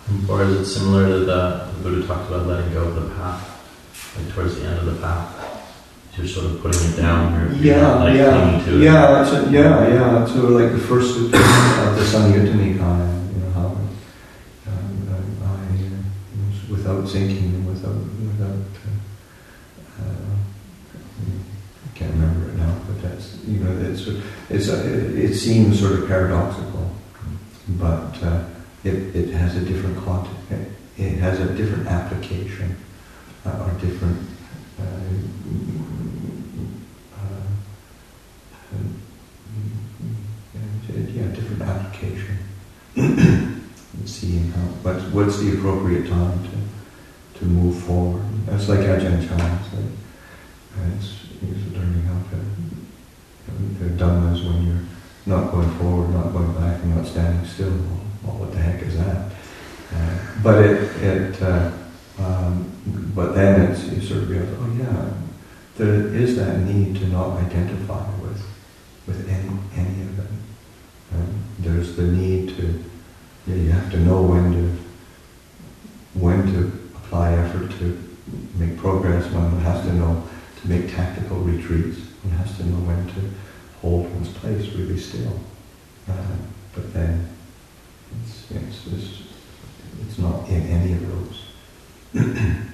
Or is it similar to the Buddha talked about letting go of the path, like towards the end of the path? You're sort of putting it down, you're not clinging to it. Yeah. So like the first of the Samyutta Nikaya, how I without thinking and without I can't remember it now, but that's it seems sort of paradoxical, but it has a different content. It has a different application or different. Different application. Seeing what's the appropriate time to move forward. That's like Ajahn Chah. It's learning how to. The Dhamma is when you're not going forward, not going back, and not standing still. Well, what the heck is that? But then you sort of realize, there is that need to not identify with any of it. There's the need to, you have to know when to apply effort to make progress. One has to know to make tactical retreats. One has to know when to hold one's place really still. But then it's not in any of those.